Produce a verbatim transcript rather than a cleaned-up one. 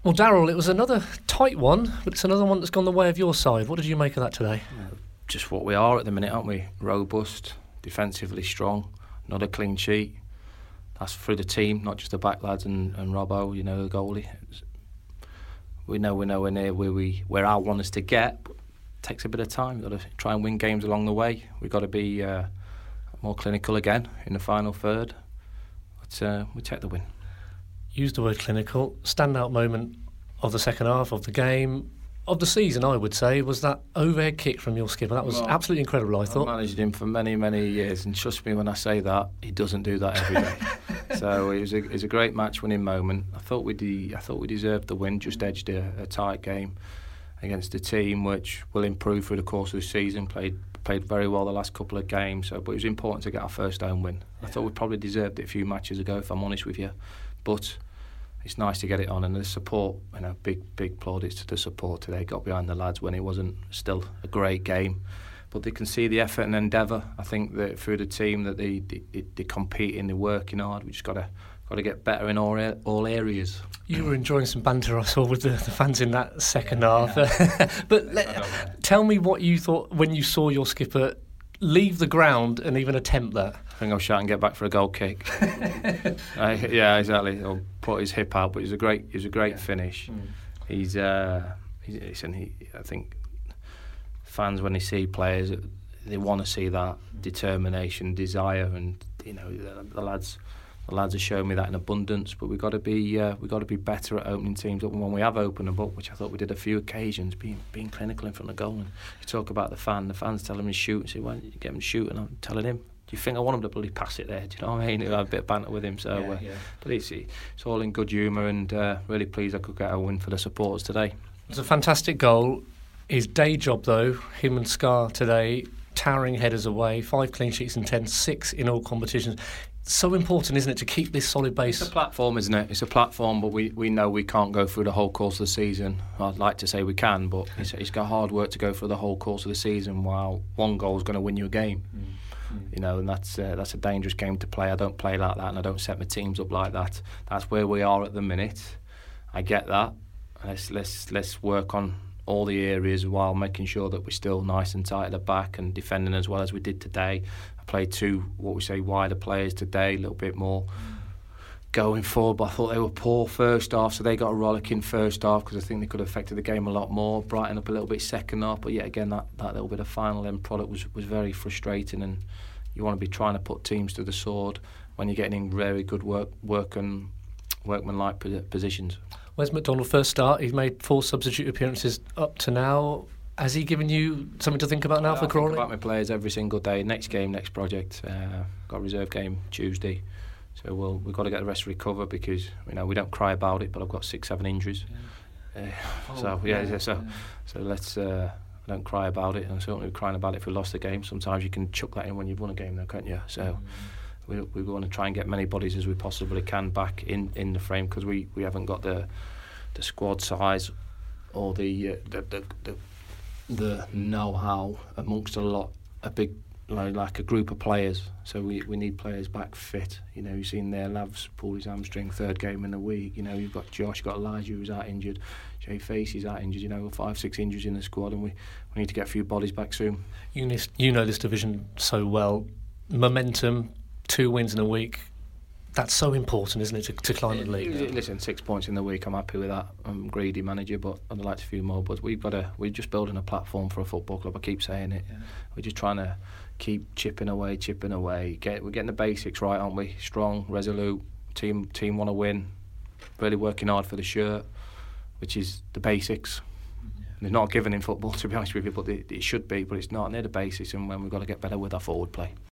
Well, Darryl, it was another tight one, but it's another one that's gone the way of your side. What did you make of that today? Uh, just what we are at the minute, aren't we? Robust, defensively strong, not a clean sheet. That's through the team, not just the back lads and, and Robbo, you know, the goalie. It's, we know we're nowhere near where we where I want us to get, but it takes a bit of time. We've got to try and win games along the way. We've got to be uh, more clinical again in the final third. But uh, we take the win. Use the word clinical. Standout moment of the second half of the game, of the season, I would say, was that overhead kick from your skipper. That was well, absolutely incredible, I thought. I managed him for many, many years, and trust me when I say that, he doesn't do that every day. So it was a, it was a great match-winning moment. I thought we de- I thought we deserved the win, just edged a, a tight game against a team which will improve through the course of the season, played played very well the last couple of games, so, but it was important to get our first home win. Yeah. I thought we probably deserved it a few matches ago, if I'm honest with you, but it's nice to get it on, and the support, you know, big big plaudits to the support today. Got behind the lads when it wasn't still a great game, but they can see the effort and endeavour. I think that through the team that they they, they compete and they're working hard. We just got to got to get better in all all areas. You were enjoying some banter, I saw, with the, the fans in that second half. But let, tell me what you thought when you saw your skipper leave the ground and even attempt that. I think I'll shout and get back for a goal kick. uh, yeah, exactly. He'll put his hip out, but it was a great, it was a great yeah. finish. Mm. He's, uh, he's, listen, he, I think fans when they see players, they want to see that determination, desire, and you know the, the lads. The lads have shown me that in abundance, but we've got to be uh, we've got to be better at opening teams up. And when we have opened them up, which I thought we did a few occasions, being being clinical in front of goal. And you talk about the fan, the fans telling him to shoot, and say, "Why don't you get him to shoot?" And I'm telling him, "Do you think I want him to bloody pass it there?" Do you know what I mean? I have a bit of banter with him, so yeah, uh, yeah. But it's it's all in good humour, and uh, really pleased I could get a win for the supporters today. It was a fantastic goal. His day job, though, him and Scar today, towering headers away, five clean sheets in ten, six in all competitions. So important, isn't it, to keep this solid base? It's a platform, isn't it? It's a platform, but we, we know we can't go through the whole course of the season. I'd like to say we can, but it's, it's got hard work to go through the whole course of the season while one goal is going to win you a game. Mm. Mm. You know, and that's uh, that's a dangerous game to play. I don't play like that, and I don't set my teams up like that. That's where we are at the minute. I get that. Let's let's let's work on all the areas while making sure that we're still nice and tight at the back and defending as well as we did today. Played two, what we say, wider players today, a little bit more going forward, but I thought they were poor first half, so they got a rollicking first half because I think they could have affected the game a lot more, brighten up a little bit second half, but yet again that, that little bit of final end product was, was very frustrating, and you want to be trying to put teams to the sword when you're getting in very good work, work and workman-like positions. Wes McDonald first start, he's made four substitute appearances up to now. Has he given you something to think about now yeah, for Crawley? I think about my players every single day. Next game, next project. Uh, got a reserve game Tuesday, so we'll we've got to get the rest recovered because you know we don't cry about it. But I've got six, seven injuries. Yeah. Uh, oh, so yeah, yeah, so yeah. so let's. Uh, I don't cry about it, and I'm certainly crying about it if we lost the game. Sometimes you can chuck that in when you've won a game, though, can't you? So mm. we we want to try and get many bodies as we possibly can back in, in the frame because we, we haven't got the the squad size or the uh, the the. the the know-how amongst a lot, a big, like, like a group of players. So we, we need players back fit. You know, you've seen there, Lav's pulled his hamstring, third game in the week. You know, you've got Josh, you've got Elijah who's out injured, Jay Facey's out injured. You know, five, six injuries in the squad, and we, we need to get a few bodies back soon. You, you know this division so well. Momentum, two wins in a week. That's so important, isn't it, to, to climb the league? Yeah. Listen, six points in the week, I'm happy with that. I'm a greedy manager, but I'd like a few more. But we've got to, we're just building a platform for a football club. I keep saying it. Yeah. We're just trying to keep chipping away, chipping away. Get, we're getting the basics right, aren't we? Strong, resolute, team team want to win. Really working hard for the shirt, which is the basics. Yeah. They're not given in football, to be honest with you, but it, it should be, but it's not. And they're the basics, and when we've got to get better with our forward play.